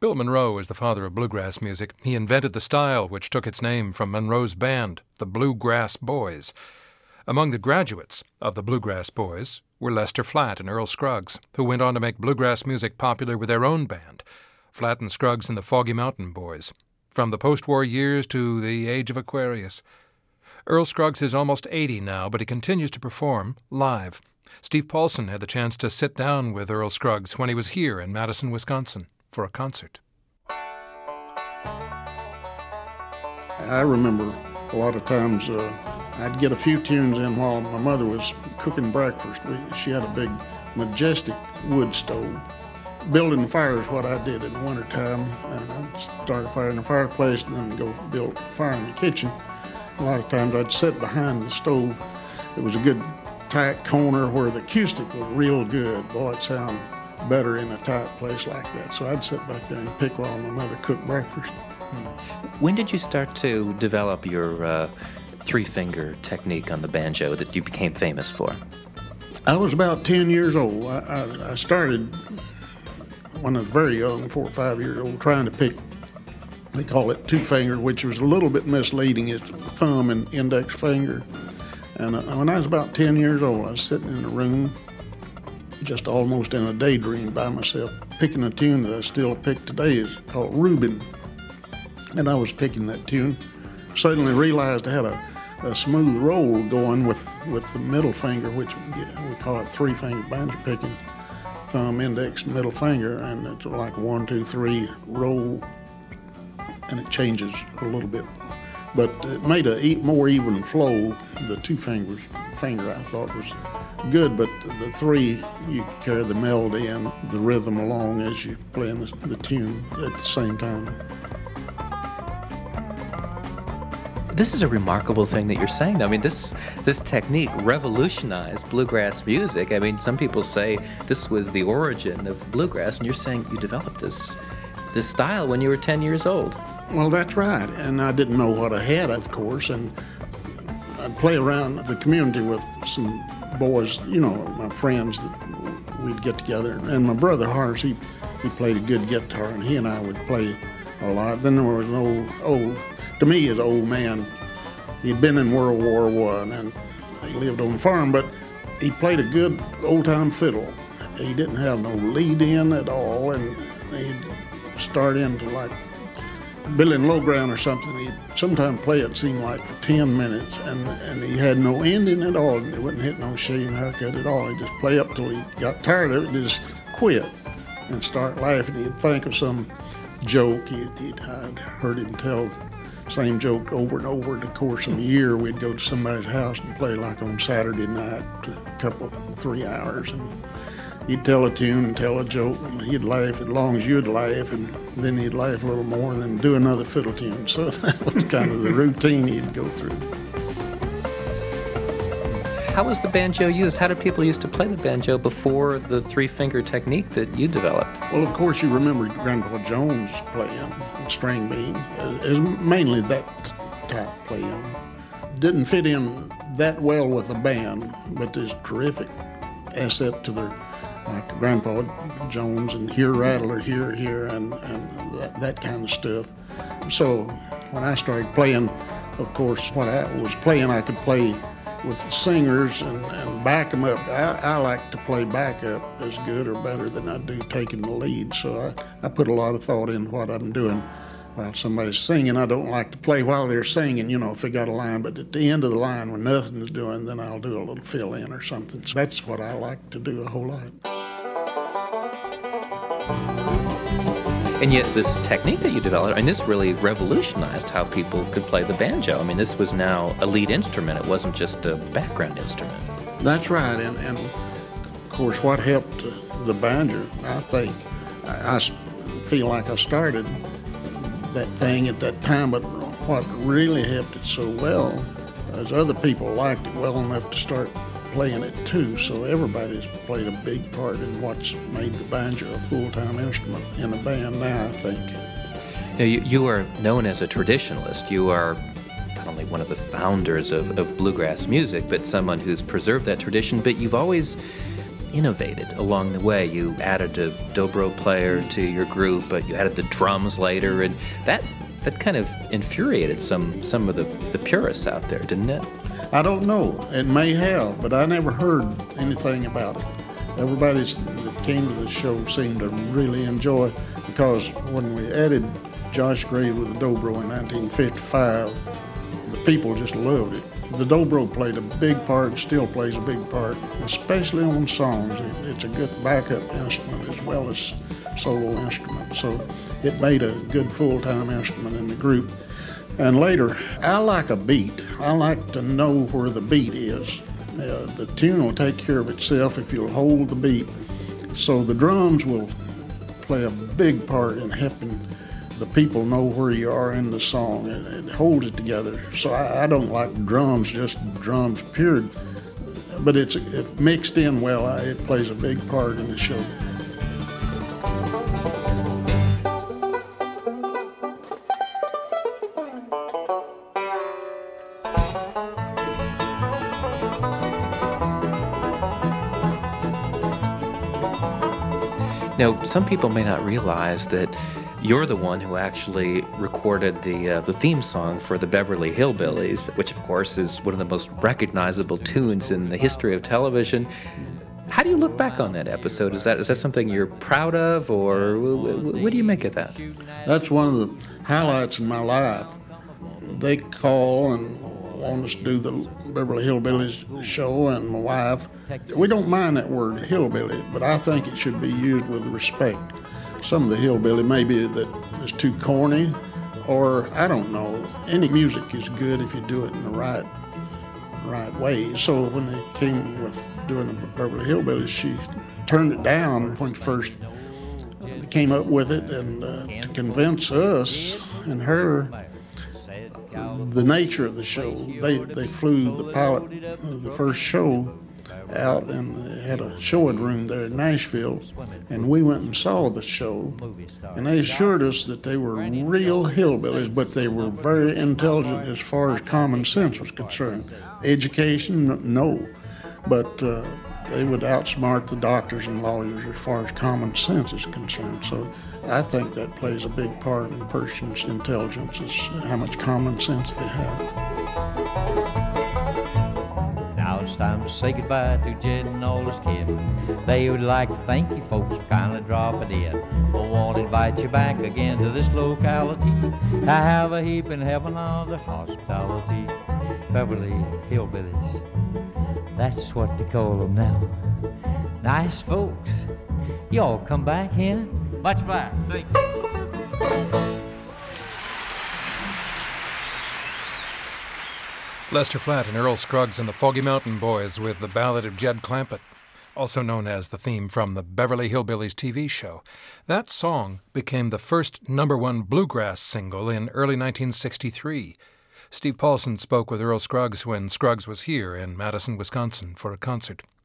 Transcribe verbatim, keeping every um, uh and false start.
Bill Monroe is the father of bluegrass music. He invented the style which took its name from Monroe's band, the Bluegrass Boys. Among the graduates of the Bluegrass Boys were Lester Flatt and Earl Scruggs, who went on to make bluegrass music popular with their own band, Flatt and Scruggs and the Foggy Mountain Boys, from the post-war years to the age of Aquarius. Earl Scruggs is almost eighty now, but he continues to perform live. Steve Paulson had the chance to sit down with Earl Scruggs when he was here in Madison, Wisconsin, for a concert. I remember a lot of times uh, I'd get a few tunes in while my mother was cooking breakfast. We, she had a big, majestic wood stove. Building the fire is what I did in the wintertime, and I'd start a fire in the fireplace and then go build a fire in the kitchen. A lot of times I'd sit behind the stove. It was a good tight corner where the acoustic was real good. Boy, it sounded better in a tight place like that. So I'd sit back there and pick while my mother cooked breakfast. When did you start to develop your uh, three-finger technique on the banjo that you became famous for? I was about ten years old. I, I, I started when I was very young, four or five years old, trying to pick, they call it two-fingered, which was a little bit misleading. It's thumb and index finger. And uh, when I was about ten years old, I was sitting in a room, just almost in a daydream by myself, picking a tune that I still pick today. It's called Reuben. And I was picking that tune. Suddenly realized I had a, a smooth roll going with, with the middle finger, which we call it three-finger banjo picking, thumb, index, middle finger, and it's like one, two, three roll, and it changes a little bit. But it made a more even flow. The two fingers finger I thought was good, but the three, you carry the melody and the rhythm along as you play the, the tune at the same time. This is a remarkable thing that you're saying. I mean, this this technique revolutionized bluegrass music. I mean, some people say this was the origin of bluegrass, and you're saying you developed this this style when you were ten years old. Well, that's right, and I didn't know what I had, of course, and I'd play around the community with some boys, you know, my friends that we'd get together, and my brother Horace, he, he played a good guitar, and he and I would play a lot. Then there was an old, old, to me, as an old man. He'd been in World War One, and he lived on a farm, but he played a good old-time fiddle. He didn't have no lead in at all, and he'd start into like Billy and Low Ground or something. He'd sometimes play it seemed like for ten minutes, and and he had no ending at all. He wouldn't hit no shave haircut at all. He'd just play up till he got tired of it and just quit and start laughing. He'd think of some joke. He'd, he'd, I'd heard him tell the same joke over and over in the course of a year. We'd go to somebody's house and play like on Saturday night, a couple, three hours, and he'd tell a tune and tell a joke, and he'd laugh as long as you'd laugh, and then he'd laugh a little more and then do another fiddle tune. So that was kind of the routine he'd go through. How was the banjo used? How did people used to play the banjo before the three-finger technique that you developed? Well, of course, you remember Grandpa Jones playing string bean. It was mainly that type playing. Didn't fit in that well with the band, but there's terrific asset to their, like Grandpa Jones and Here Rattler, Here, Here, and, and that, that kind of stuff. So when I started playing, of course, what I was playing, I could play with the singers and, and back them up. I, I like to play backup as good or better than I do taking the lead, so I, I put a lot of thought in what I'm doing. While somebody's singing, I don't like to play while they're singing, you know, if they got a line, but at the end of the line when nothing's doing, then I'll do a little fill-in or something. So that's what I like to do a whole lot. And yet this technique that you developed, I mean, this really revolutionized how people could play the banjo. I mean, this was now a lead instrument. It wasn't just a background instrument. That's right, and, and of course what helped the banjo, I think, I, I feel like I started that thing at that time, but what really helped it so well is other people liked it well enough to start playing it too, so everybody's played a big part in what's made the banjo a full-time instrument in a band now, I think. Now, you, you are known as a traditionalist. You are not only one of the founders of, of bluegrass music, but someone who's preserved that tradition, but you've always innovated along the way. You added a dobro player to your group, but you added the drums later, and that that kind of infuriated some some of the, the purists out there, didn't it? I don't know. It may have, but I never heard anything about it. Everybody that came to the show seemed to really enjoy it, because when we added Josh Grave with the dobro in nineteen fifty-five, the people just loved it. The dobro played a big part, still plays a big part, especially on songs. It, it's a good backup instrument as well as solo instrument, so it made a good full-time instrument in the group. And later, I like a beat. I like to know where the beat is. Uh, the tune will take care of itself if you'll hold the beat. So the drums will play a big part in helping the people know where you are in the song. It, it holds it together. So I, I don't like drums, just drums, period. But it's if mixed in well, I, it plays a big part in the show. Now, some people may not realize that you're the one who actually recorded the uh, the theme song for the Beverly Hillbillies, which, of course, is one of the most recognizable tunes in the history of television. How do you look back on that episode? Is that is that something you're proud of, or what do you make of that? That's one of the highlights in my life. They call and want us to do the Beverly Hillbillies show, and my wife, we don't mind that word hillbilly, but I think it should be used with respect. Some of the hillbilly maybe that is too corny, or I don't know. Any music is good if you do it in the right right way. So when they came with doing the Beverly Hillbillies, she turned it down when first they came up with it, and uh, to convince us and her the nature of the show. They they flew the pilot, uh, the first show, out, and they had a showing room there in Nashville, and we went and saw the show, and they assured us that they were real hillbillies, but they were very intelligent as far as common sense was concerned. Education, no, but uh, they would outsmart the doctors and lawyers as far as common sense is concerned. So I think that plays a big part in a person's intelligence, is how much common sense they have. Now it's time to say goodbye to Jed and all his kid. They would like to thank you folks for kindly dropping in. But won't invite you back again to this locality. I have a heap in heaven of the hospitality. Beverly Hillbillies, that's what they call them now. Nice folks. Y'all come back here. Much obliged. Thank you. Lester Flatt and Earl Scruggs and the Foggy Mountain Boys with the Ballad of Jed Clampett, also known as the theme from the Beverly Hillbillies T V show. That song became the first number one bluegrass single in early nineteen sixty-three. Steve Paulson spoke with Earl Scruggs when Scruggs was here in Madison, Wisconsin for a concert.